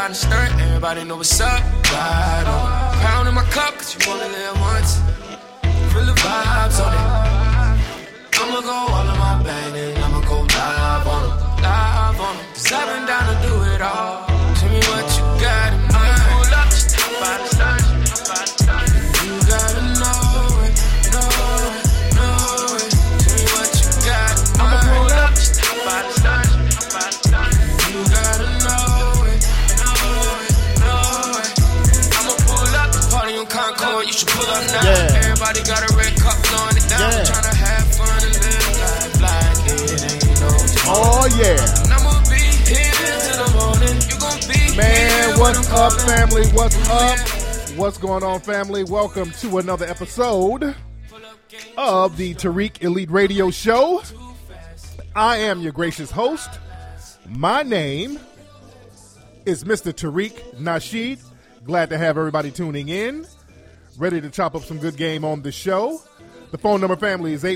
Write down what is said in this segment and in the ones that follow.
riding stern, everybody know what's up. Ride on. Pound in my cup, cause you only live once. Feel the vibes on it. I'ma go all of my bang and I'ma go live on them. Live on them. Cause I've been down to do it all. Tell me what you got in mind. Pull up, just top by the stars. You gotta know it, know it, know it. Tell me what you got in mind. I'ma pull up, just top by the stars. You gotta know it, know it, know it. I'ma pull up the party on Concord. You should pull up now. Yeah. Everybody got a red cup blowing it down. Yeah. Tryna have fun and live life like it ain't no tomorrow. Oh yeah. And I'ma be here till the morning. You gon' be Man, here. what's up, family? What's up? What's going on, family? Welcome to another episode of the Tariq Elite Radio Show. I am your gracious host. My name is Mr. Tariq Nasheed. Glad to have everybody tuning in. Ready to chop up some good game on the show. The phone number, family, is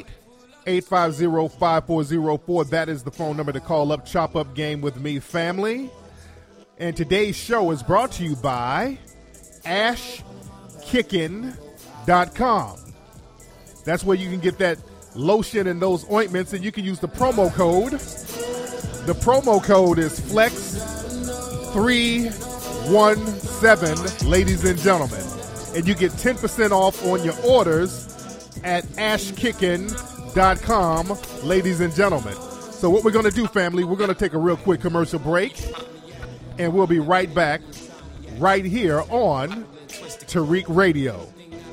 818-850-5404. That is the phone number to call up, chop up game with me, family. And today's show is brought to you by ashkickin.com. That's where you can get that lotion and those ointments, and you can use the promo code. The promo code is FLEX317, ladies and gentlemen. And you get 10% off on your orders at ashkickin.com, ladies and gentlemen. So what we're going to do, family, we're going to take a real quick commercial break, and we'll be right back right here on Tariq Radio.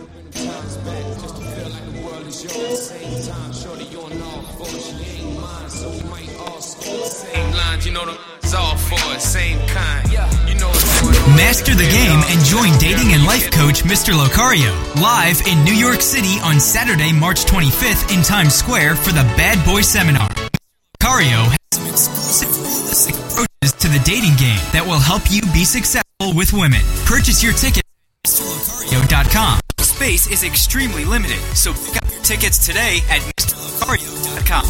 You know it's all for the same kind. You know Master the game and join dating and life coach Mr. Locario live in New York City on Saturday, March 25th in Times Square for the Bad Boy Seminar. Locario has some exclusive holistic approaches to the dating game that will help you be successful with women. Purchase your ticket at MrLocario.com. Space is extremely limited, so pick up your tickets today at MrLocario.com.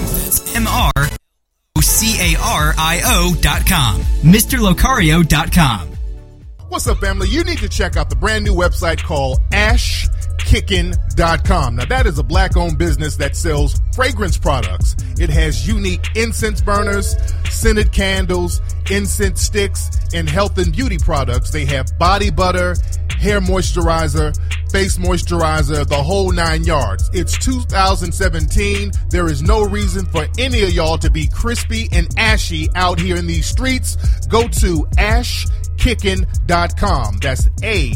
MrLocario.com. MrLocario.com. What's up, family? You need to check out the brand new website called ashkickin.com. Now, that is a black-owned business that sells fragrance products. It has unique incense burners, scented candles, incense sticks, and health and beauty products. They have body butter, hair moisturizer, face moisturizer, the whole 9 yards. It's 2017. There is no reason for any of y'all to be crispy and ashy out here in these streets. Go to ashkickin.com. That's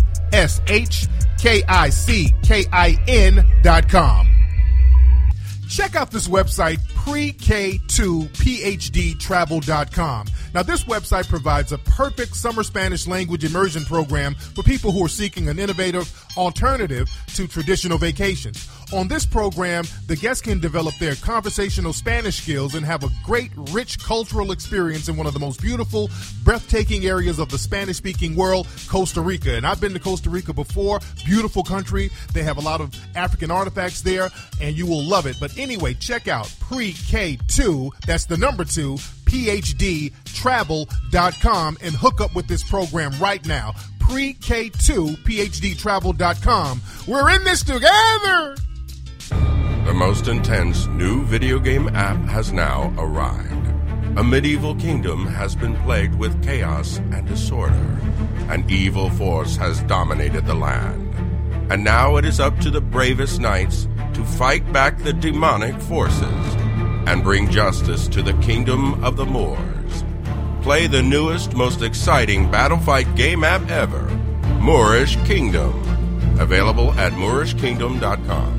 ashkickin.com. Check out this website, pre-K2PhDtravel.com. Now, this website provides a perfect summer Spanish language immersion program for people who are seeking an innovative alternative to traditional vacations. On this program, the guests can develop their conversational Spanish skills and have a great, rich cultural experience in one of the most beautiful, breathtaking areas of the Spanish-speaking world, Costa Rica. And I've been to Costa Rica before. Beautiful country. They have a lot of African artifacts there, and you will love it. But anyway, check out pre-K2, that's the number 2, PhDtravel.com, and hook up with this program right now. Pre-K2PhDtravel.com. We're in this together. The most intense new video game app has now arrived. A medieval kingdom has been plagued with chaos and disorder. An evil force has dominated the land. And now it is up to the bravest knights to fight back the demonic forces and bring justice to the kingdom of the Moors. Play the newest, most exciting battle fight game app ever, Moorish Kingdom. Available at MoorishKingdom.com.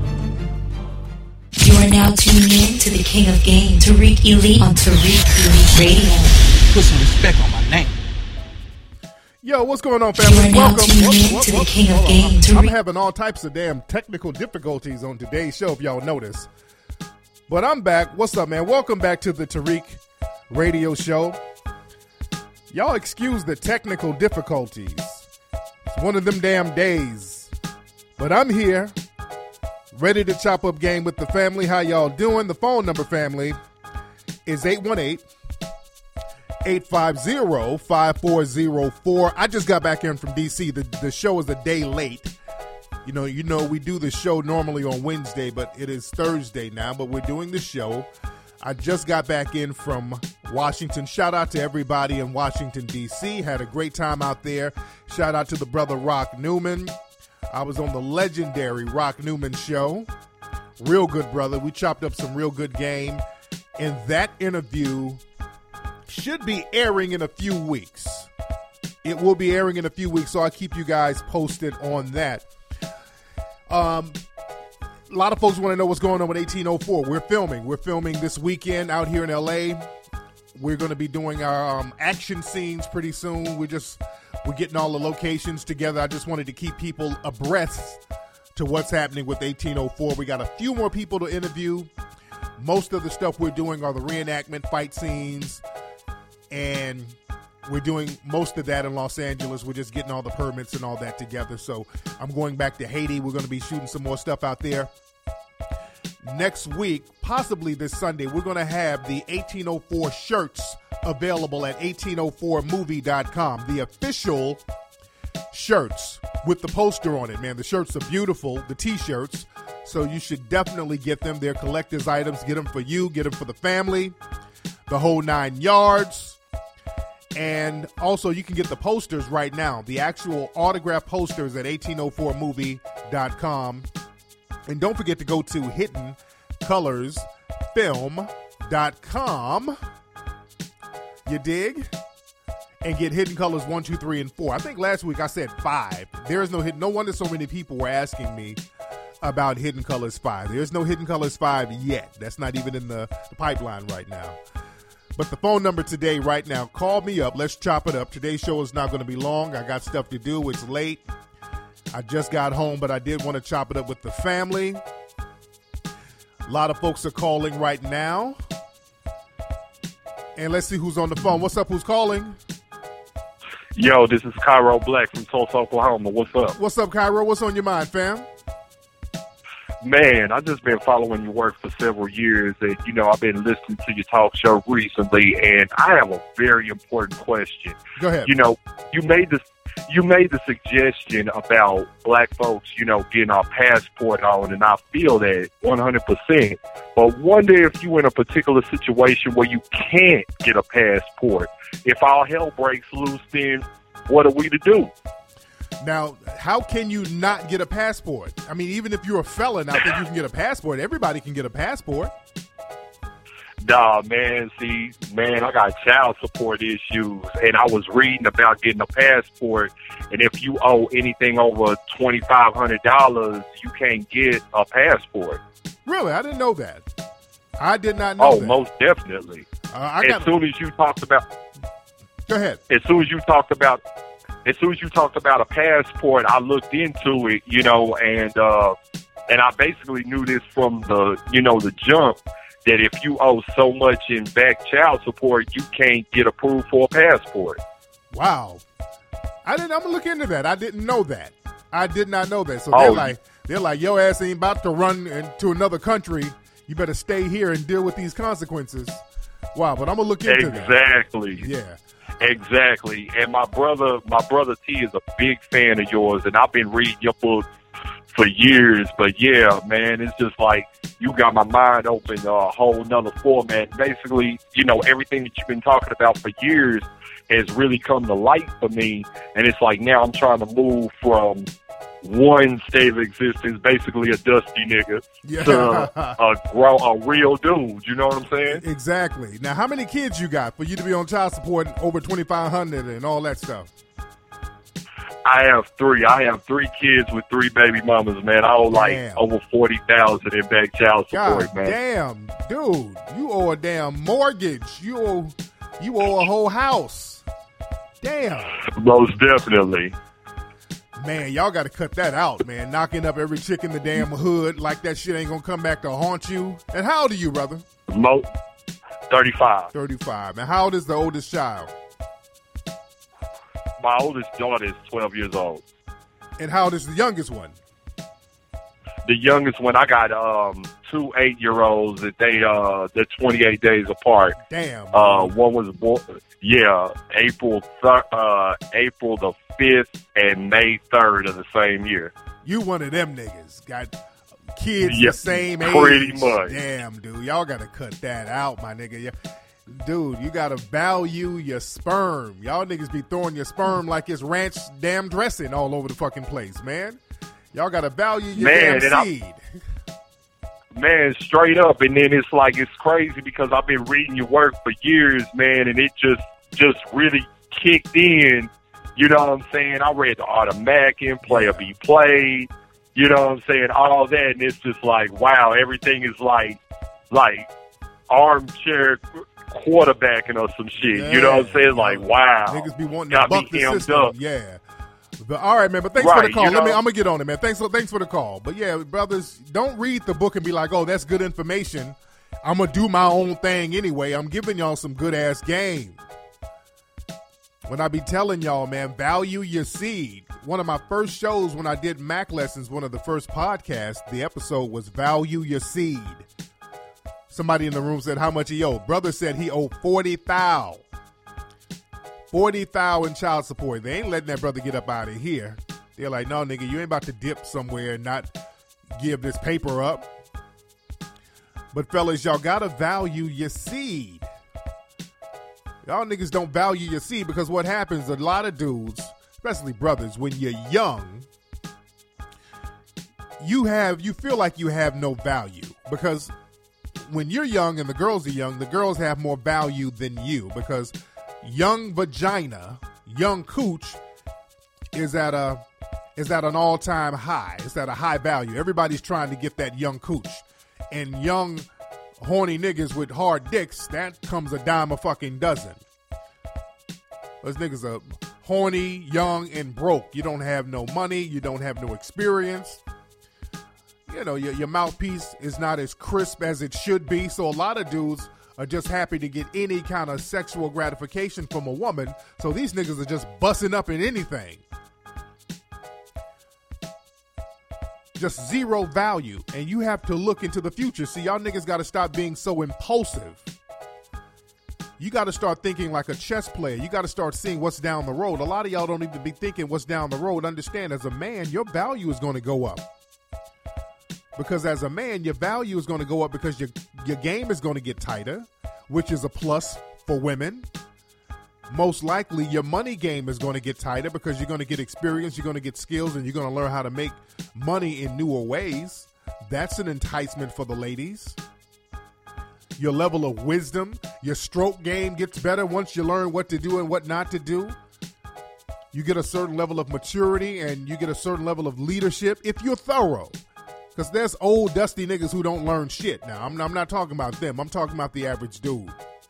You are now tuning in to the King of Games, Tariq Elite on Tariq Elite Radio. Put some respect on my name. Yo, what's going on, family? Welcome. To the King of Games. I'm having all types of damn technical difficulties on today's show, if y'all notice. But I'm back. What's up, man? Welcome back to the Tariq Radio Show. Y'all excuse the technical difficulties. It's one of them damn days. But I'm here, ready to chop up game with the family. How y'all doing? The phone number, family, is 850-5404. I just got back in from D.C. The show is a day late. You know, we do the show normally on Wednesday, but it is Thursday now, but we're doing the show. I just got back in from Washington. Shout out to everybody in Washington, D.C. Had a great time out there. Shout out to the brother Rock Newman. I was on the legendary Rock Newman show. Real good brother. We chopped up some real good game. And that interview should be airing in a few weeks. It will be airing in a few weeks, so I'll keep you guys posted on that. A lot of folks want to know what's going on with 1804. We're filming this weekend out here in LA. We're going to be doing our action scenes pretty soon. We're getting all the locations together. I just wanted to keep people abreast to what's happening with 1804. We got a few more people to interview. Most of the stuff we're doing are the reenactment fight scenes, and we're doing most of that in Los Angeles. We're just getting all the permits and all that together. So I'm going back to Haiti. We're going to be shooting some more stuff out there. Next week, possibly this Sunday, we're going to have the 1804 shirts available at 1804movie.com. The official shirts with the poster on it, man. The shirts are beautiful, the T-shirts. So you should definitely get them. They're collector's items. Get them for you. Get them for the family. The whole 9 yards. And also, you can get the posters right now, the actual autograph posters at 1804movie.com. And don't forget to go to hiddencolorsfilm.com. You dig? And get Hidden Colors 1, 2, 3, and 4. I think last week I said 5. There is no hidden. No wonder so many people were asking me about Hidden Colors 5. There's no Hidden Colors 5 yet. That's not even in the pipeline right now. But the phone number today, right now, call me up. Let's chop it up. Today's show is not going to be long. I got stuff to do. It's late. I just got home, but I did want to chop it up with the family. A lot of folks are calling right now. And let's see who's on the phone. What's up? Who's calling? Yo, this is Cairo Black from Tulsa, Oklahoma. What's up? What's up, Cairo? What's on your mind, fam? Man, I've just been following your work for several years, and, you know, I've been listening to your talk show recently, and I have a very important question. Go ahead. You know, you made the suggestion about black folks, you know, getting our passport on, and I feel that 100%. But wonder if you're in a particular situation where you can't get a passport. If all hell breaks loose, then what are we to do? Now, how can you not get a passport? I mean, even if you're a felon, I think you can get a passport. Everybody can get a passport. Nah, man, I got child support issues, and I was reading about getting a passport, and if you owe anything over $2,500, you can't get a passport. Really? I didn't know that. I did not know that. Oh, most definitely. As soon as you talked about... Go ahead. As soon as you talked about a passport, I looked into it, you know, and I basically knew this from the jump, that if you owe so much in back child support, you can't get approved for a passport. Wow. I'm gonna look into that. I didn't know that. I did not know that. So they're like, your ass ain't about to run into another country. You better stay here and deal with these consequences. Wow, but I'm gonna look into that. Exactly. Yeah. Exactly. And my brother T is a big fan of yours, and I've been reading your book for years. But yeah, man, it's just like you got my mind open to a whole nother format. Basically, you know, everything that you've been talking about for years has really come to light for me. And it's like now I'm trying to move from one state of existence, basically a dusty nigga, to a real dude. You know what I'm saying? Exactly. Now, how many kids you got for you to be on child support over $2,500 and all that stuff? I have 3. I have 3 kids with 3 baby mamas, man. I owe like over $40,000 in back child support, man. Damn, dude, you owe a damn mortgage. You owe a whole house. Damn. Most definitely. Man, y'all got to cut that out, man. Knocking up every chick in the damn hood like that shit ain't going to come back to haunt you. And how old are you, brother? 35. 35. And how old is the oldest child? My oldest daughter is 12 years old. And how old is the youngest one? The youngest one, I got two 8-year-olds that they're 28 days apart. Damn. One was born, April the 5th and May 3rd of the same year. You one of them niggas. Got kids Yeah, the same age. pretty much. Damn, dude. Y'all got to cut that out, my nigga. Dude, you got to value your sperm. Y'all niggas be throwing your sperm like it's ranch damn dressing all over the fucking place, man. Y'all got to value your damn seed. Man, straight up. And then it's like, it's crazy because I've been reading your work for years, man, and it just really kicked in. You know what I'm saying? I read The Art of Mackin', Player Be Played, you know what I'm saying? All that, and it's just like, wow, everything is like armchair quarterbacking or some shit. Yeah. You know what I'm saying? Like, wow. Niggas be wanting to buck the system. Up. Yeah. But, all right, man, but thanks for the call. I'm going to get on it, man. Thanks for the call. But, yeah, brothers, don't read the book and be like, oh, that's good information. I'm going to do my own thing anyway. I'm giving y'all some good-ass game. When I be telling y'all, man, value your seed. One of my first shows when I did Mac lessons, one of the first podcasts, the episode was Value Your Seed. Somebody in the room said how much he owed. Brother said he owed $40,000. $40,000 in child support. They ain't letting that brother get up out of here. They're like, no, nigga, you ain't about to dip somewhere and not give this paper up. But fellas, y'all gotta value your seed. Y'all niggas don't value your seed because what happens, a lot of dudes, especially brothers, when you're young, you feel like you have no value because when you're young and the girls are young, the girls have more value than you because young vagina, young cooch is at an all-time high. It's at a high value. Everybody's trying to get that young cooch. And young horny niggas with hard dicks, that comes a dime a fucking dozen. Those niggas are horny, young, and broke. You don't have no money. You don't have no experience. You know, your mouthpiece is not as crisp as it should be. So a lot of dudes are just happy to get any kind of sexual gratification from a woman. So these niggas are just busting up in anything. Just zero value. And you have to look into the future. See, y'all niggas got to stop being so impulsive. You got to start thinking like a chess player. You got to start seeing what's down the road. A lot of y'all don't even be thinking what's down the road. Understand, as a man, your value is going to go up. Because as a man, your value is going to go up because your game is going to get tighter, which is a plus for women. Most likely, your money game is going to get tighter because you're going to get experience, you're going to get skills, and you're going to learn how to make money in newer ways. That's an enticement for the ladies. Your level of wisdom, your stroke game gets better once you learn what to do and what not to do. You get a certain level of maturity and you get a certain level of leadership if you're thorough. Because there's old dusty niggas who don't learn shit. Now, I'm not talking about them. I'm talking about the average dude.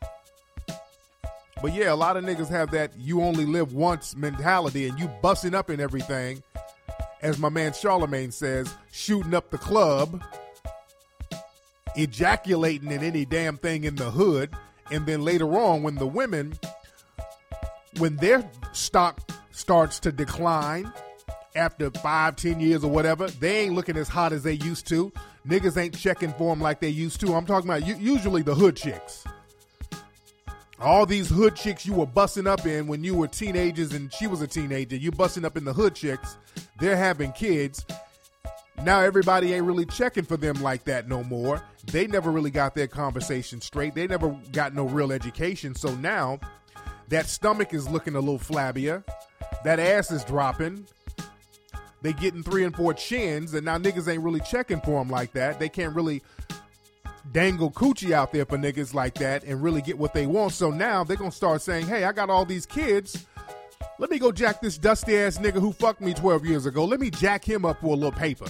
But yeah, a lot of niggas have that you only live once mentality and you busting up in everything. As my man Charlemagne says, shooting up the club, ejaculating in any damn thing in the hood. And then later on, when the women, when their stock starts to decline after 5-10 years or whatever, they ain't looking as hot as they used to. Niggas ain't checking for them like they used to. I'm talking about usually the hood chicks. All these hood chicks you were busting up in when you were teenagers and she was a teenager, you busting up in the hood chicks, they're having kids. Now everybody ain't really checking for them like that no more. They never really got their conversation straight. They never got no real education. So now that stomach is looking a little flabbier. That ass is dropping. They getting 3 and 4 chins, and now niggas ain't really checking for them like that. They can't really dangle coochie out there for niggas like that and really get what they want. So now they're going to start saying, hey, I got all these kids. Let me go jack this dusty ass nigga who fucked me 12 years ago. Let me jack him up for a little paper.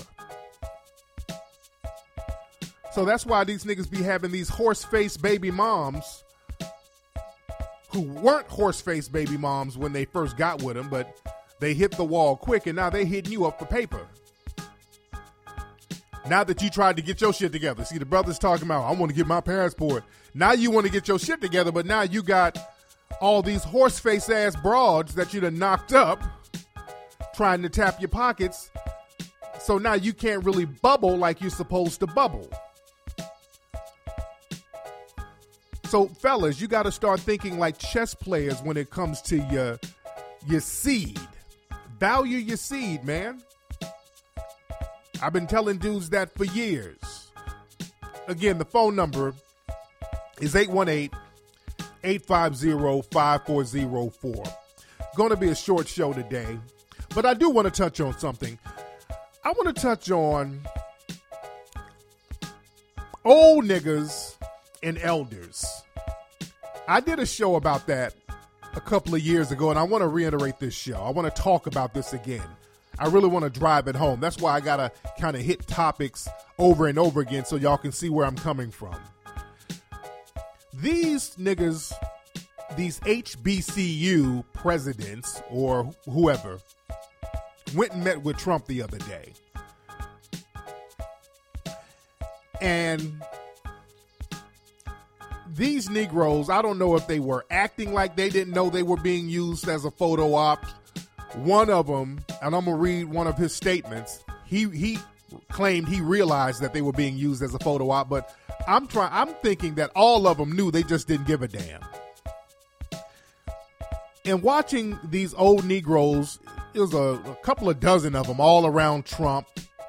So that's why these niggas be having these horse-faced baby moms who weren't horse-faced baby moms when they first got with them, but they hit the wall quick, and now they hitting you up for paper. Now that you tried to get your shit together. See, the brother's talking about, I want to get my passport. Now you want to get your shit together, but now you got all these horse-face ass broads that you done knocked up trying to tap your pockets. So now you can't really bubble like you're supposed to bubble. So, fellas, you got to start thinking like chess players when it comes to your seed. Value your seed, man. I've been telling dudes that for years. Again, the phone number is 818-850-5404. Going to be a short show today, but I do want to touch on something. I want to touch on old niggas and elders. I did a show about that a couple of years ago, and I want to reiterate this show. I want to talk about this again. I really want to drive it home. That's why I got to kind of hit topics over and over again so y'all can see where I'm coming from. These niggas, these HBCU presidents or whoever, went and met with Trump the other day. And these Negroes, I don't know if they were acting like they didn't know they were being used as a photo op. One of them, and I'm going to read one of his statements, he claimed he realized that they were being used as a photo op, but I'm thinking that all of them knew, they just didn't give a damn. And watching these old Negroes, it was a couple of dozen of them all around Trump.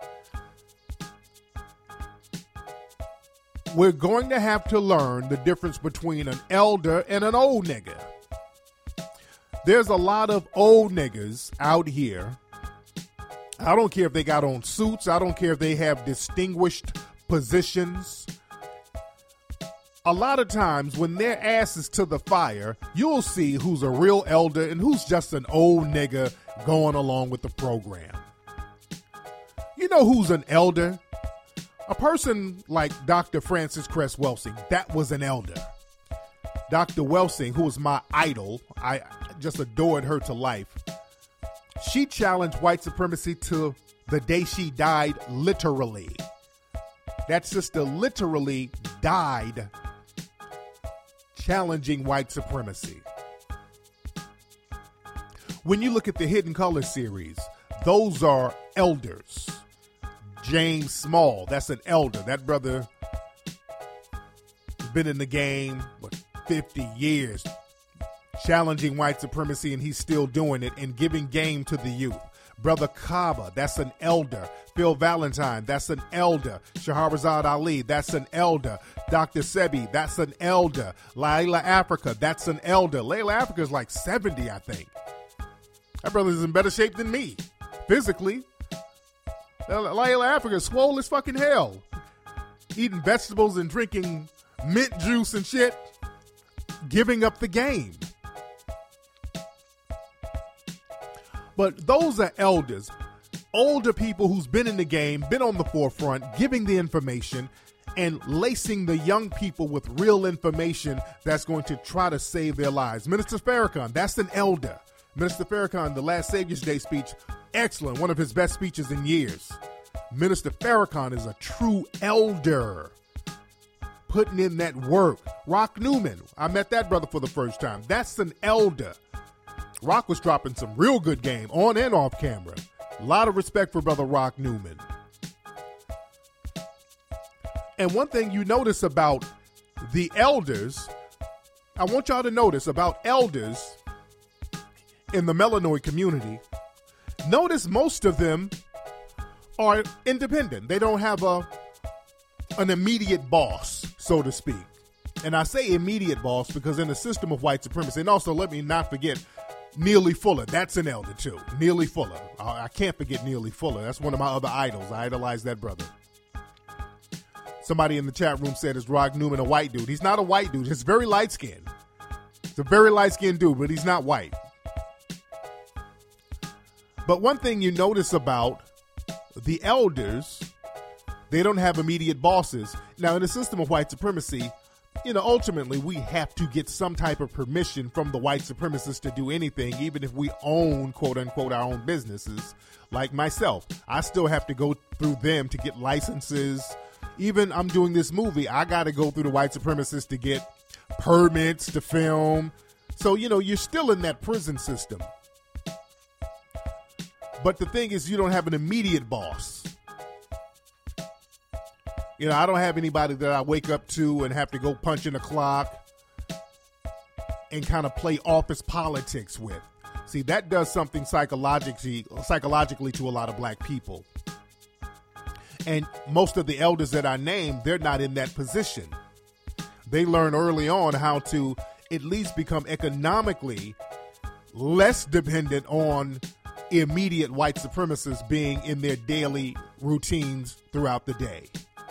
We're going to have to learn the difference between an elder and an old nigga. There's a lot of old niggas out here. I don't care if they got on suits. I don't care if they have distinguished positions. A lot of times when their ass is to the fire, you'll see who's a real elder and who's just an old nigga going along with the program. You know who's an elder? A person like Dr. Frances Cress Welsing, that was an elder. Dr. Welsing, who was my idol, I just adored her to life. She challenged white supremacy to the day she died, literally. That sister literally died challenging white supremacy. When you look at the Hidden Colors series, those are elders. James Small, that's an elder. That brother has been in the game, 50 years, challenging white supremacy, and he's still doing it and giving game to the youth. Brother Kaba, that's an elder. Phil Valentine, that's an elder. Shahrazad Ali, that's an elder. Dr. Sebi, that's an elder. Layla Africa, that's an elder. Layla Africa is like 70, I think. That brother's in better shape than me, physically. Layla Africa is swole as fucking hell. Eating vegetables and drinking mint juice and shit. Giving up the game. But those are elders. Older people who's been in the game, been on the forefront, giving the information and lacing the young people with real information that's going to try to save their lives. Minister Farrakhan, that's an elder. Minister Farrakhan, the last Savior's Day speech, excellent. One of his best speeches in years. Minister Farrakhan is a true elder. Putting in that work. Rock Newman, I met that brother for the first time. That's an elder. Rock was dropping some real good game on and off camera. A lot of respect for brother Rock Newman. And one thing you notice about the elders, I want y'all to notice about elders in the Melanoid community, notice most of them are independent. They don't have an immediate boss, so to speak. And I say immediate boss because in the system of white supremacy, and also let me not forget Neely Fuller. That's an elder too. Neely Fuller. I can't forget Neely Fuller. That's one of my other idols. I idolize that brother. Somebody in the chat room said, is Rock Newman a white dude? He's not a white dude. He's very light-skinned. He's a very light-skinned dude, but he's not white. But one thing you notice about the elders, they don't have immediate bosses. Now, in the system of white supremacy, ultimately we have to get some type of permission from the white supremacists to do anything, even if we own, quote unquote, our own businesses. Like myself, I still have to go through them to get licenses. Even I'm doing this movie, I got to go through the white supremacists to get permits to film. So, you're still in that prison system. But the thing is, you don't have an immediate boss. I don't have anybody that I wake up to and have to go punch in a clock. and kind of play office politics with. See, that does something psychologically to a lot of black people. And most of the elders that I named, they're not in that position. They learn early on how to at least become economically less dependent on immediate white supremacists being in their daily routines throughout the day.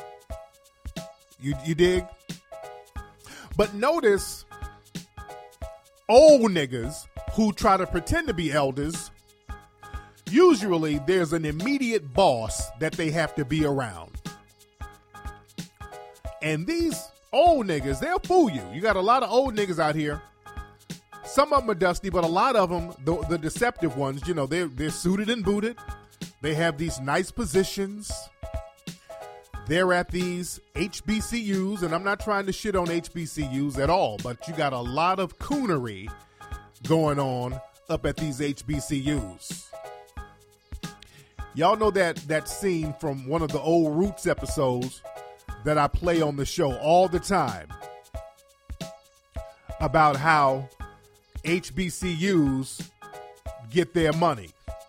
You dig? But notice old niggas who try to pretend to be elders, usually there's an immediate boss that they have to be around. And these old niggas, they'll fool you. You got a lot of old niggas out here. Some of them are dusty, but a lot of them, the deceptive ones, you know, they're suited and booted. They have these nice positions. They're at these HBCUs, and I'm not trying to shit on HBCUs at all, but you got a lot of coonery going on up at these HBCUs. Y'all know that scene from one of the old Roots episodes that I play on the show all the time about how HBCUs get their money.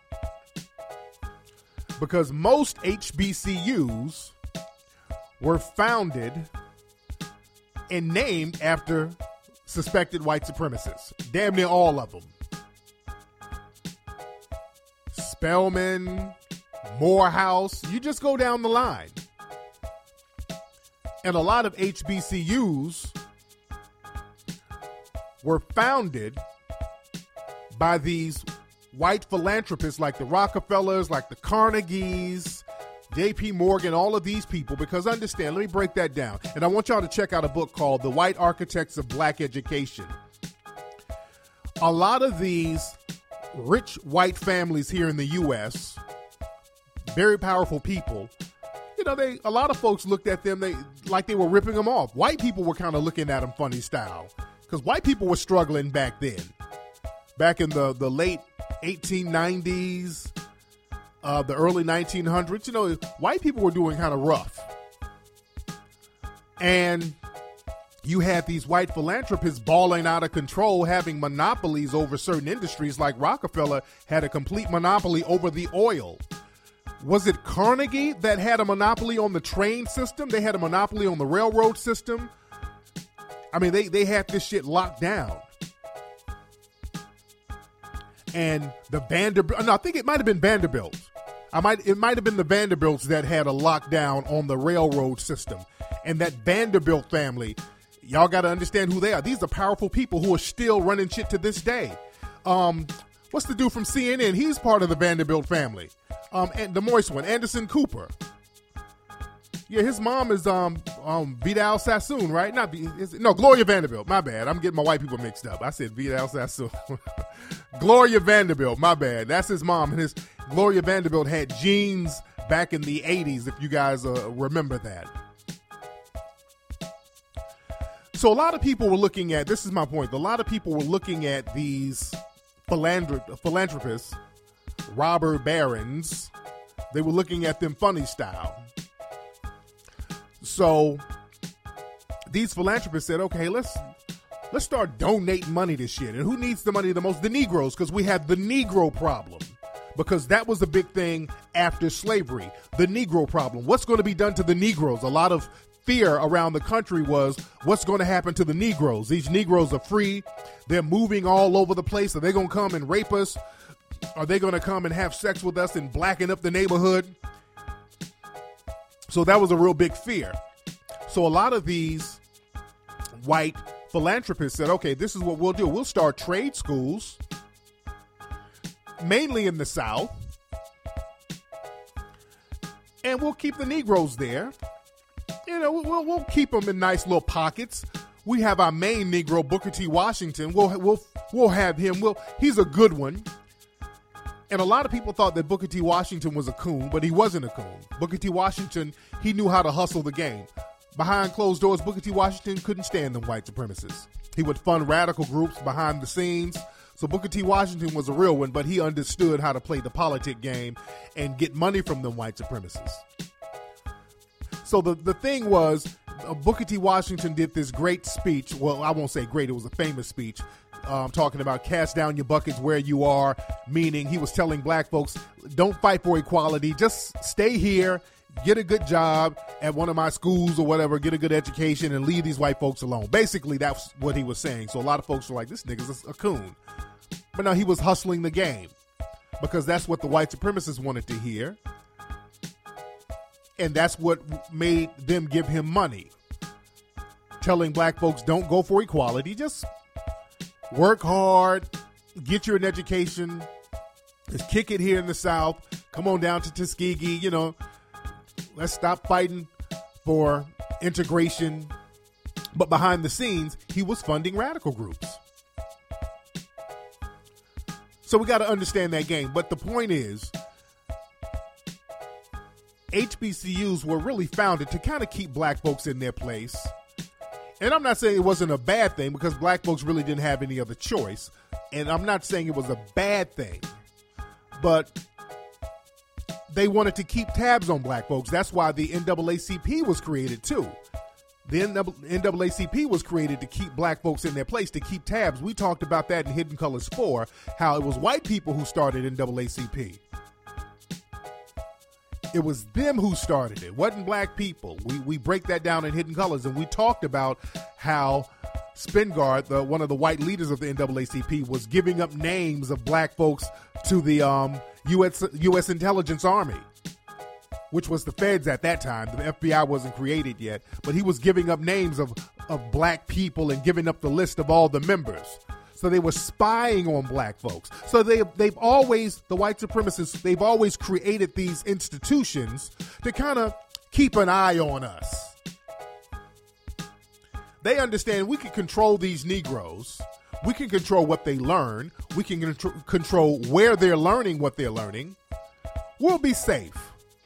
Because most HBCUs were founded and named after suspected white supremacists. Damn near all of them. Spelman, Morehouse, you just go down the line. And a lot of HBCUs were founded by these white philanthropists like the Rockefellers, like the Carnegies, J.P. Morgan, all of these people, because understand, let me break that down. And I want y'all to check out a book called The White Architects of Black Education. A lot of these rich white families here in the U.S., very powerful people, you know, a lot of folks looked at them like they were ripping them off. White people were kind of looking at them funny style because white people were struggling back then. Back in the late 1890s, the early 1900s, you know, white people were doing kind of rough. And you had these white philanthropists balling out of control, having monopolies over certain industries, like Rockefeller had a complete monopoly over the oil. Was it Carnegie that had a monopoly on the train system? They had a monopoly on the railroad system. I mean, they had this shit locked down. And the Vanderbilt, no, I think it might have been Vanderbilt. It might have been the Vanderbilts that had a lockdown on the railroad system. And that Vanderbilt family, y'all got to understand who they are. These are powerful people who are still running shit to this day. What's the dude from CNN? He's part of the Vanderbilt family. And the moist one, Anderson Cooper. Yeah, his mom is Vidal Sassoon, right? Gloria Vanderbilt. My bad. I'm getting my white people mixed up. I said Vidal Sassoon. Gloria Vanderbilt. My bad. That's his mom. And Gloria Vanderbilt had jeans back in the 80s, if you guys remember that. So a lot of people were looking at, this is my point, a lot of people were looking at these philanthropists, robber barons. They were looking at them funny style. So these philanthropists said, okay, let's start donating money to shit. And who needs the money the most? The Negroes, because we have the Negro problem. Because that was a big thing after slavery. The Negro problem. What's going to be done to the Negroes? A lot of fear around the country was, what's going to happen to the Negroes? These Negroes are free. They're moving all over the place. Are they going to come and rape us? Are they going to come and have sex with us and blacken up the neighborhood? So that was a real big fear. So a lot of these white philanthropists said, okay, this is what we'll do. We'll start trade schools, mainly in the South, and we'll keep the Negroes there. You know, we'll keep them in nice little pockets. We have our main Negro, Booker T. Washington. We'll have him. He's a good one. And a lot of people thought that Booker T. Washington was a coon, but he wasn't a coon. Booker T. Washington, he knew how to hustle the game. Behind closed doors, Booker T. Washington couldn't stand them white supremacists. He would fund radical groups behind the scenes. So Booker T. Washington was a real one, but he understood how to play the politic game and get money from them white supremacists. So the thing was, Booker T. Washington did this great speech. Well, I won't say great. It was a famous speech talking about cast down your buckets where you are, meaning he was telling black folks, don't fight for equality, just stay here, get a good job at one of my schools or whatever, get a good education, and leave these white folks alone. Basically, that's what he was saying. So a lot of folks were like, this nigga's a coon. But no, he was hustling the game because that's what the white supremacists wanted to hear. And that's what made them give him money. Telling black folks, don't go for equality, just work hard, get you an education, just kick it here in the South, come on down to Tuskegee, let's stop fighting for integration. But behind the scenes, he was funding radical groups. So we got to understand that game. But the point is, HBCUs were really founded to kind of keep black folks in their place. And I'm not saying it wasn't a bad thing because black folks really didn't have any other choice. And I'm not saying it was a bad thing. But they wanted to keep tabs on black folks. That's why the NAACP was created too. The NAACP was created to keep black folks in their place, to keep tabs. We talked about that in Hidden Colors 4, how it was white people who started NAACP. It was them who started it. It wasn't black people. We break that down in Hidden Colors, and we talked about how Spingard, one of the white leaders of the NAACP, was giving up names of black folks to the U.S. Intelligence Army, which was the feds at that time. The FBI wasn't created yet, but he was giving up names of black people and giving up the list of all the members. So they were spying on black folks. So they've always, the white supremacists, they've always created these institutions to kind of keep an eye on us. They understand we can control these Negroes. We can control what they learn. We can control where they're learning what they're learning. We'll be safe.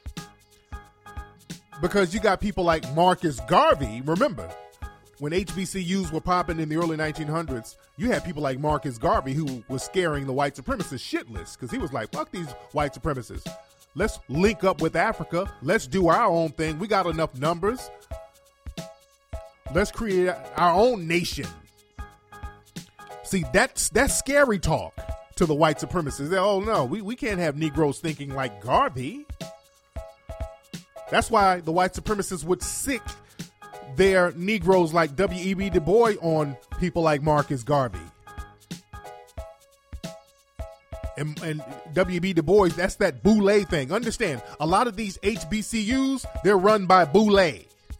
Because you got people like Marcus Garvey. Remember, when HBCUs were popping in the early 1900s, you had people like Marcus Garvey who was scaring the white supremacists shitless because he was like, fuck these white supremacists. Let's link up with Africa. Let's do our own thing. We got enough numbers. Let's create our own nation. See, that's scary talk to the white supremacists. Oh, no, we can't have Negroes thinking like Garvey. That's why the white supremacists would sick their Negroes like W.E.B. Du Bois on people like Marcus Garvey. And W.E.B. Du Bois, that's that Boule thing. Understand, a lot of these HBCUs, they're run by Boule.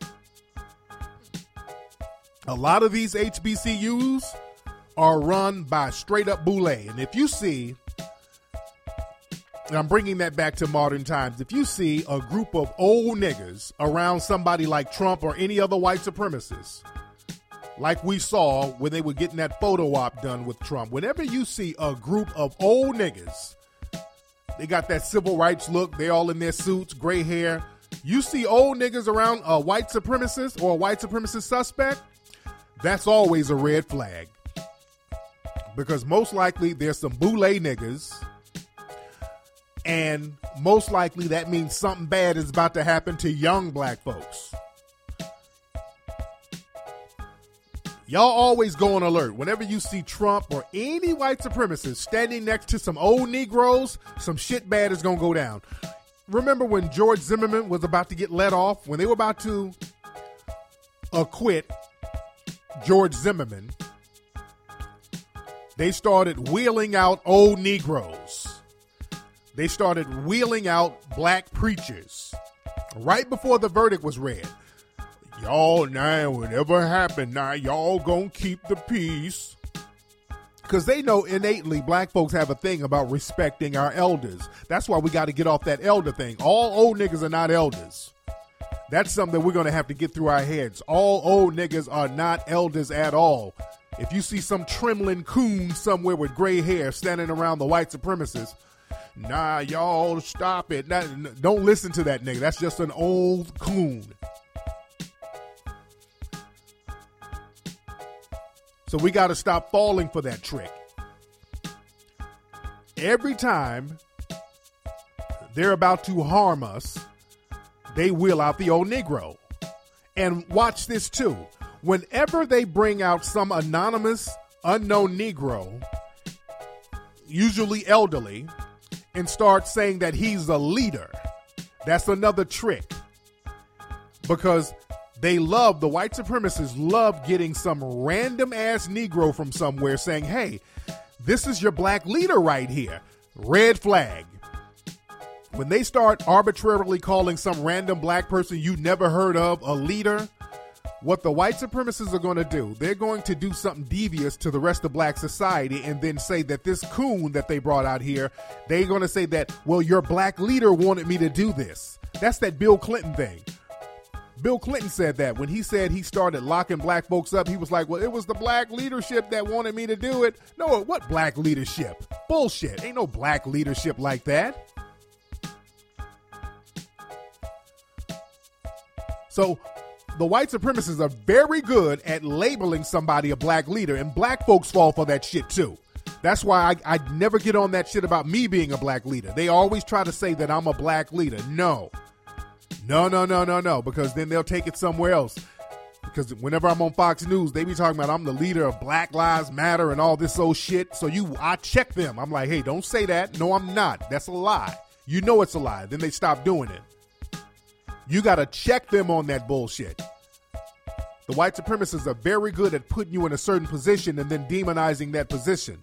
A lot of these HBCUs are run by straight up Boule. And if you see, and I'm bringing that back to modern times, if you see a group of old niggas around somebody like Trump or any other white supremacist, like we saw when they were getting that photo op done with Trump, whenever you see a group of old niggas, they got that civil rights look, they all in their suits, gray hair, you see old niggas around a white supremacist or a white supremacist suspect, that's always a red flag. Because most likely there's some Boule niggas, and most likely that means something bad is about to happen to young black folks. Y'all always go on alert. Whenever you see Trump or any white supremacist standing next to some old Negroes, some shit bad is going to go down. Remember when George Zimmerman was about to get let off? When they were about to acquit George Zimmerman, they started wheeling out old Negroes. They started wheeling out black preachers right before the verdict was read. Y'all, now, whatever happened, now y'all gonna keep the peace. Because they know innately black folks have a thing about respecting our elders. That's why we got to get off that elder thing. All old niggas are not elders. That's something that we're going to have to get through our heads. All old niggas are not elders at all. If you see some trembling coon somewhere with gray hair standing around the white supremacists, nah, y'all stop it. Don't listen to that nigga. That's just an old coon. So we got to stop falling for that trick. Every time they're about to harm us, they wheel out the old Negro. And watch this too. Whenever they bring out some anonymous unknown Negro, usually elderly, and start saying that he's a leader. That's another trick. Because the white supremacists love getting some random ass Negro from somewhere saying, hey, this is your black leader right here. Red flag. When they start arbitrarily calling some random black person you never heard of a leader, what the white supremacists are going to do, they're going to do something devious to the rest of black society and then say that this coon that they brought out here, they're going to say that, well, your black leader wanted me to do this. That's that Bill Clinton thing. Bill Clinton said that when he said he started locking black folks up, he was like, well, it was the black leadership that wanted me to do it. No, what black leadership? Bullshit. Ain't no black leadership like that. So the white supremacists are very good at labeling somebody a black leader, and black folks fall for that shit too. That's why I never get on that shit about me being a black leader. They always try to say that I'm a black leader. No, because then they'll take it somewhere else. Because whenever I'm on Fox News, they be talking about I'm the leader of Black Lives Matter and all this old shit. So I check them. I'm like, hey, don't say that. No, I'm not. That's a lie. You know it's a lie. Then they stop doing it. You got to check them on that bullshit. The white supremacists are very good at putting you in a certain position and then demonizing that position.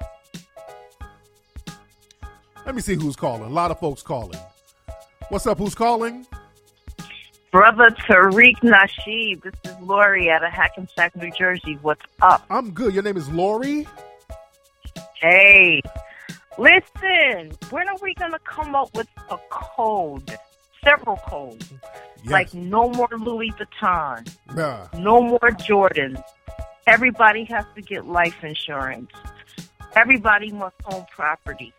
Let me see who's calling. A lot of folks calling. What's up? Who's calling? Brother Tariq Nasheed. This is Lori out of Hackensack, New Jersey. What's up? I'm good. Your name is Lori? Hey. Listen, when are we going to come up with a code? Several codes. Yes. Like no more Louis Vuitton. Nah. No more Jordans. Everybody has to get life insurance. Everybody must own property.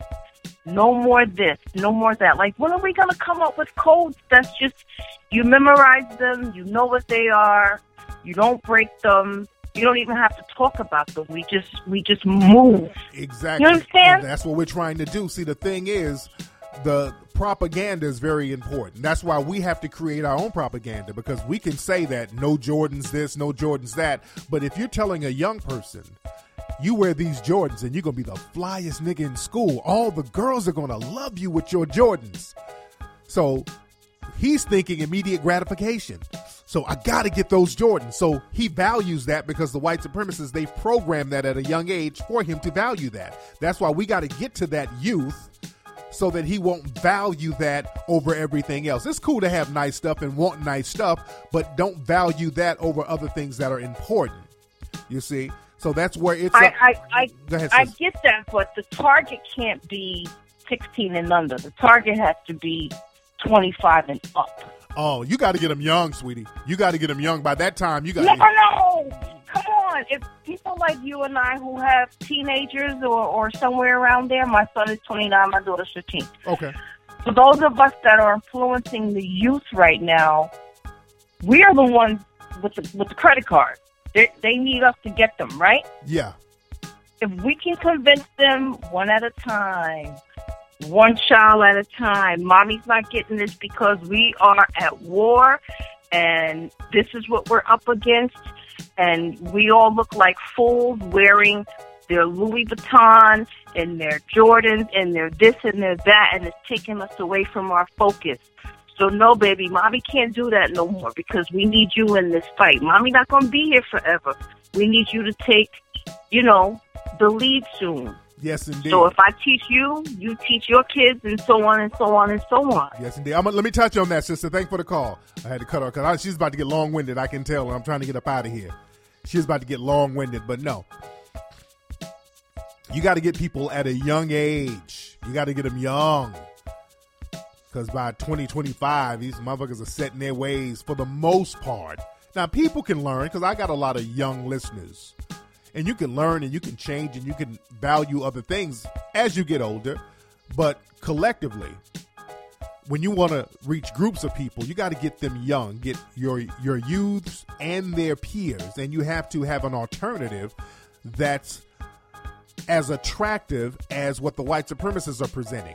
No more this, no more that. Like, when are we going to come up with codes that's just, you memorize them, you know what they are, you don't break them, you don't even have to talk about them. We just move. Exactly. You understand? And that's what we're trying to do. See, the thing is, the propaganda is very important. That's why we have to create our own propaganda, because we can say that no Jordans this, no Jordans that. But if you're telling a young person, you wear these Jordans and you're going to be the flyest nigga in school, all the girls are going to love you with your Jordans. So he's thinking immediate gratification. So I got to get those Jordans. So he values that because the white supremacists, they've programmed that at a young age for him to value that. That's why we got to get to that youth so that he won't value that over everything else. It's cool to have nice stuff and want nice stuff, but don't value that over other things that are important. You see? So that's where it's... I sis. get that, but the target can't be 16 and under. The target has to be 25 and up. Oh, you got to get them young, sweetie. You got to get them young. By that time, you got to... No! Come on. If people like you and I who have teenagers or somewhere around there, my son is 29, my daughter's 15. Okay. For those of us that are influencing the youth right now, we are the ones with the credit card. They need us to get them, right? Yeah. If we can convince them one at a time, one child at a time, mommy's not getting this because we are at war and this is what we're up against, and we all look like fools wearing their Louis Vuitton and their Jordans and their this and their that, and it's taking us away from our focus. So no, baby, mommy can't do that no more because we need you in this fight. Mommy not going to be here forever. We need you to take, the lead soon. Yes, indeed. So if I teach you, you teach your kids, and so on and so on and so on. Yes, indeed. Let me touch on that, sister. Thanks for the call. I had to cut her because she's about to get long-winded. I can tell. I'm trying to get up out of here. She's about to get long-winded, but no. You got to get people at a young age. You got to get them young. Because by 2025, these motherfuckers are set in their ways for the most part. Now, people can learn, because I got a lot of young listeners. And you can learn and you can change and you can value other things as you get older. But collectively, when you want to reach groups of people, you got to get them young, get your youths and their peers. And you have to have an alternative that's as attractive as what the white supremacists are presenting.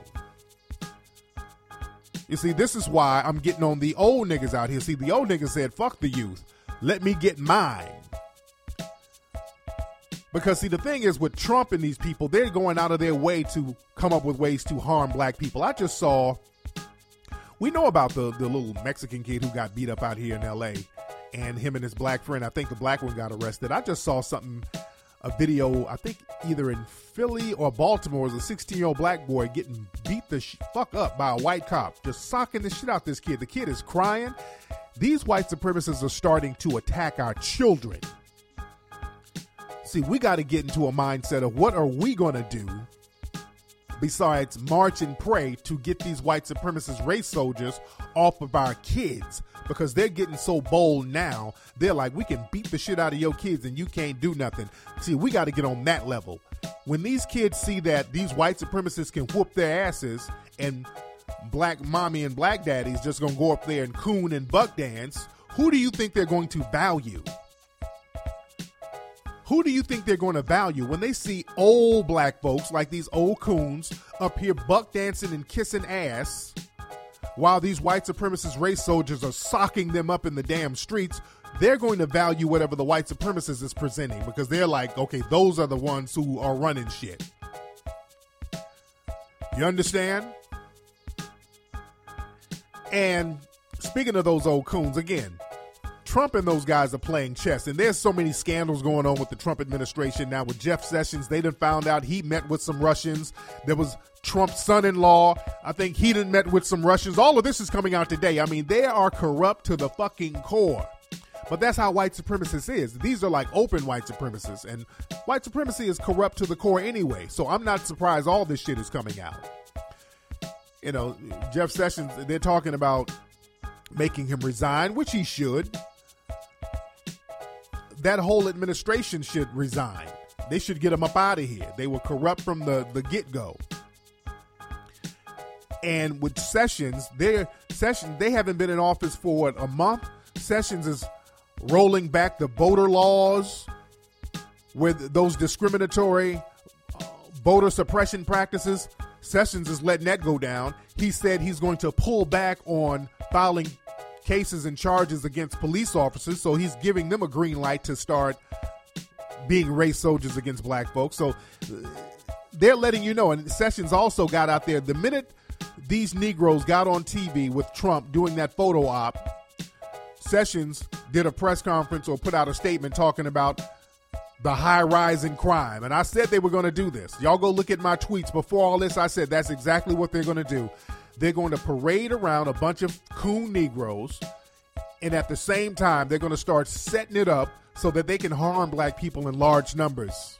You see, this is why I'm getting on the old niggas out here. See, the old niggas said, fuck the youth. Let me get mine. Because, see, the thing is with Trump and these people, they're going out of their way to come up with ways to harm black people. I just saw, we know about the little Mexican kid who got beat up out here in L.A., and him and his black friend, I think the black one got arrested. I just saw a video, I think either in Philly or Baltimore, was a 16-year-old black boy getting beat the fuck up by a white cop, just socking the shit out this kid. The kid is crying. These white supremacists are starting to attack our children. See, we got to get into a mindset of what are we going to do besides march and pray to get these white supremacist race soldiers off of our kids, because they're getting so bold now. They're like, we can beat the shit out of your kids and you can't do nothing. See, we got to get on that level. When these kids see that these white supremacists can whoop their asses and black mommy and black daddy's just going to go up there and coon and buck dance, who do you think they're going to value? Who do you think they're going to value when they see old black folks like these old coons up here buck dancing and kissing ass while these white supremacist race soldiers are socking them up in the damn streets? They're going to value whatever the white supremacist is presenting, because they're like, okay, those are the ones who are running shit. You understand? And speaking of those old coons, again, Trump and those guys are playing chess, and there's so many scandals going on with the Trump administration now. With Jeff Sessions, they done found out he met with some Russians. There was Trump's son-in-law. I think he done met with some Russians. All of this is coming out today. I mean, they are corrupt to the fucking core. But that's how white supremacists is. These are like open white supremacists, and white supremacy is corrupt to the core anyway. So I'm not surprised all this shit is coming out. You know, Jeff Sessions, they're talking about making him resign, which he should. That whole administration should resign. They should get him up out of here. They were corrupt from the get-go. And with Sessions, they haven't been in office for a month. Sessions is rolling back the voter laws with those discriminatory voter suppression practices. Sessions is letting that go down. He said he's going to pull back on filing cases and charges against police officers, so he's giving them a green light to start being race soldiers against black folks. So they're letting you know. And Sessions also got out there the minute these Negroes got on TV with Trump doing that photo op. Sessions did a press conference or put out a statement talking about the high rise in crime. And I said they were going to do this. Y'all go look at my tweets before all this. I said that's exactly what they're going to do. They're going to parade around a bunch of coon Negroes, and at the same time, they're going to start setting it up so that they can harm black people in large numbers.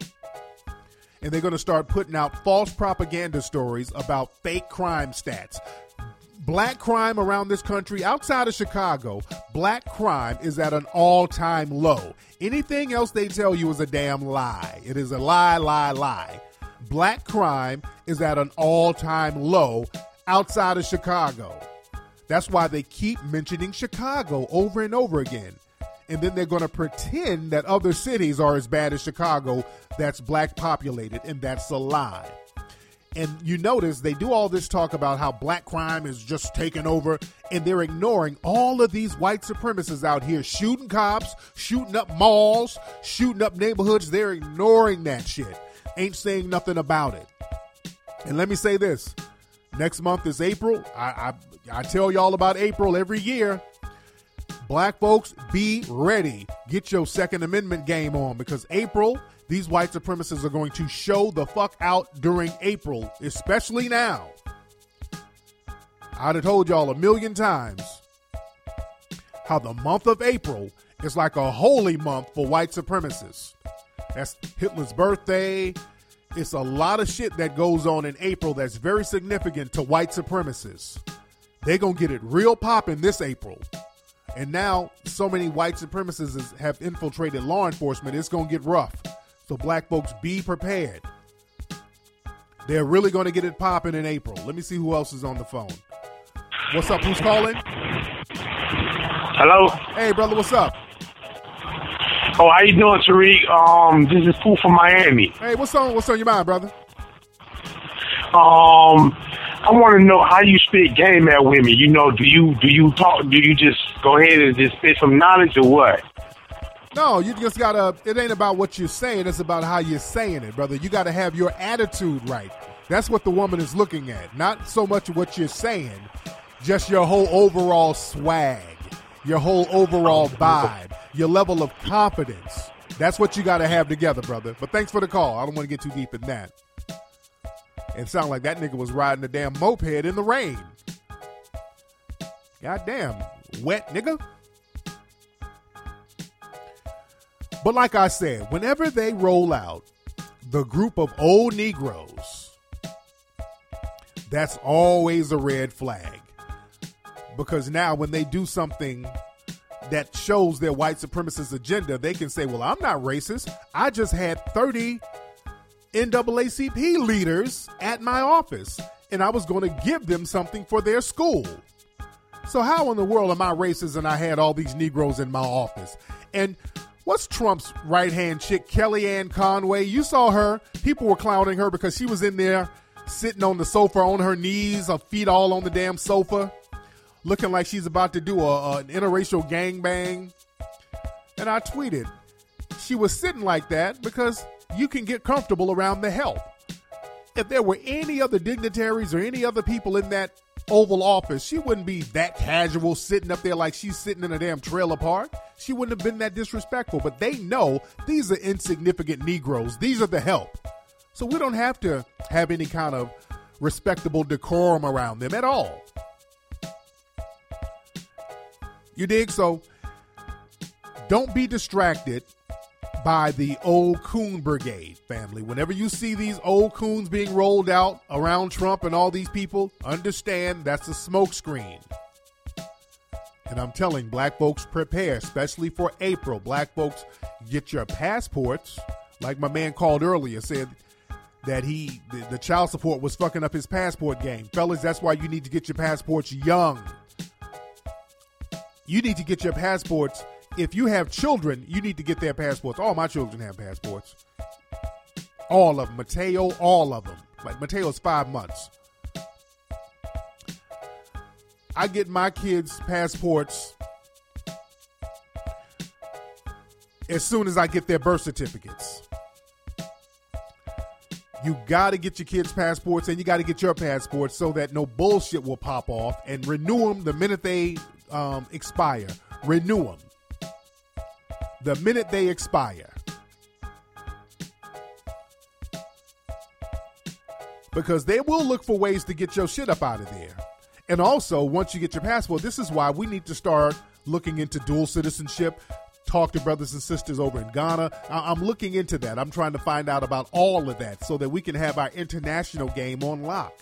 And they're going to start putting out false propaganda stories about fake crime stats. Black crime around this country, outside of Chicago, black crime is at an all-time low. Anything else they tell you is a damn lie. It is a lie, lie, lie. Black crime is at an all-time low outside of Chicago. That's why they keep mentioning Chicago over and over again. And then they're going to pretend that other cities are as bad as Chicago that's black populated, and that's a lie. And you notice they do all this talk about how black crime is just taking over, and they're ignoring all of these white supremacists out here shooting cops, shooting up malls, shooting up neighborhoods. They're ignoring that shit. Ain't saying nothing about it. And let me say this. Next month is April. I tell y'all about April every year. Black folks, be ready. Get your Second Amendment game on, because April, these white supremacists are going to show the fuck out during April, especially now. I'd have told y'all a million times how the month of April is like a holy month for white supremacists. That's Hitler's birthday. It's a lot of shit that goes on in April that's very significant to white supremacists. They're going to get it real poppin' this April. And now so many white supremacists have infiltrated law enforcement, it's going to get rough. So black folks, be prepared. They're really going to get it popping in April. Let me see who else is on the phone. What's up? Who's calling? Hello? Hey, brother, what's up? Oh, how you doing, Tariq? This is Pooh from Miami. Hey, what's on your mind, brother? I want to know how you spit game at women. You know, do you talk? Do you just go ahead and just spit some knowledge or what? No, you just gotta, it ain't about what you're saying, it's about how you're saying it, brother. You gotta have your attitude right. That's what the woman is looking at. Not so much what you're saying, just your whole overall swag, your whole overall vibe, your level of confidence. That's what you gotta have together, brother. But thanks for the call. I don't want to get too deep in that. It sounded like that nigga was riding a damn moped in the rain. Goddamn, wet nigga. But like I said, whenever they roll out the group of old Negroes, that's always a red flag. Because now when they do something that shows their white supremacist agenda, they can say, well, I'm not racist. I just had 30 NAACP leaders at my office, and I was going to give them something for their school. So how in the world am I racist and I had all these Negroes in my office? And what's Trump's right-hand chick, Kellyanne Conway? You saw her. People were clowning her because she was in there sitting on the sofa on her knees, her feet all on the damn sofa, looking like she's about to do an interracial gangbang. And I tweeted, she was sitting like that because you can get comfortable around the help. If there were any other dignitaries or any other people in that Oval Office, she wouldn't be that casual sitting up there like she's sitting in a damn trailer park. She wouldn't have been that disrespectful. But they know these are insignificant Negroes. These are the help. So we don't have to have any kind of respectable decorum around them at all. You dig? So don't be distracted by the old coon brigade, family. Whenever you see these old coons being rolled out around Trump and all these people, understand that's a smokescreen. And I'm telling black folks, prepare, especially for April. Black folks, get your passports. Like my man called earlier, said that the child support was fucking up his passport game. Fellas, that's why you need to get your passports young. You need to get your passports. If you have children, you need to get their passports. All my children have passports. All of them. Mateo, all of them. Like Mateo's 5 months. I get my kids' passports as soon as I get their birth certificates. You got to get your kids' passports and you got to get your passports so that no bullshit will pop off, and renew them the minute they expire. Renew them the minute they expire. Because they will look for ways to get your shit up out of there. And also, once you get your passport, this is why we need to start looking into dual citizenship. Talk to brothers and sisters over in Ghana. I'm looking into that. I'm trying to find out about all of that so that we can have our international game on lock.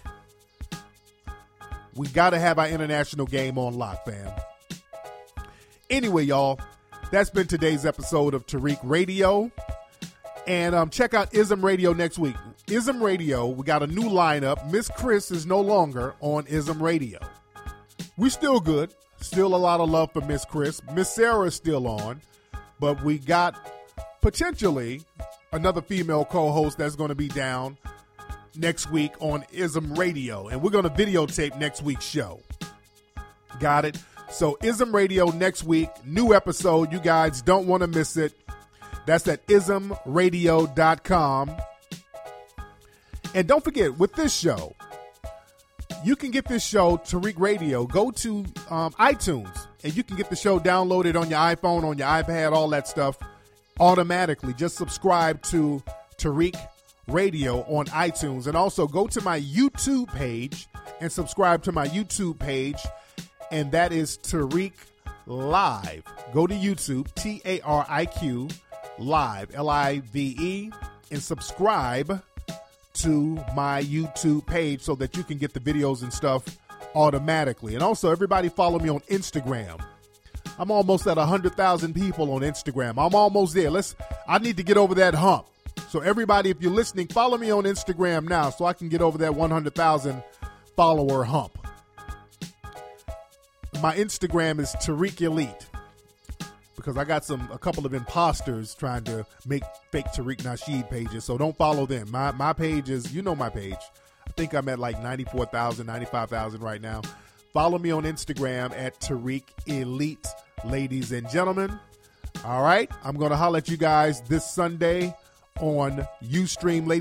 We got to have our international game on lock, fam. Anyway, y'all, that's been today's episode of Tariq Radio. And check out Ism Radio next week. Ism Radio, we got a new lineup. Miss Chris is no longer on Ism Radio. We still good. Still a lot of love for Miss Chris. Miss Sarah is still on. But we got potentially another female co-host that's going to be down next week on Ism Radio. And we're going to videotape next week's show. Got it? So Ism Radio next week, new episode. You guys don't want to miss it. That's at ismradio.com. And don't forget, with this show, you can get this show, Tariq Radio. Go to iTunes, and you can get the show downloaded on your iPhone, on your iPad, all that stuff automatically. Just subscribe to Tariq Radio on iTunes. And also go to my YouTube page and subscribe to my YouTube page. And that is Tariq Live. Go to YouTube, Tariq Live, Live, and subscribe to my YouTube page so that you can get the videos and stuff automatically. And also, everybody follow me on Instagram. I'm almost at 100,000 people on Instagram. I'm almost there. I need to get over that hump. So everybody, if you're listening, follow me on Instagram now so I can get over that 100,000 follower hump. My Instagram is Tariq Elite, because I got a couple of imposters trying to make fake Tariq Nasheed pages, so don't follow them. My page is, you know my page. I think I'm at like 94,000, 95,000 right now. Follow me on Instagram at Tariq Elite, ladies and gentlemen. All right? I'm going to holler at you guys this Sunday on Ustream.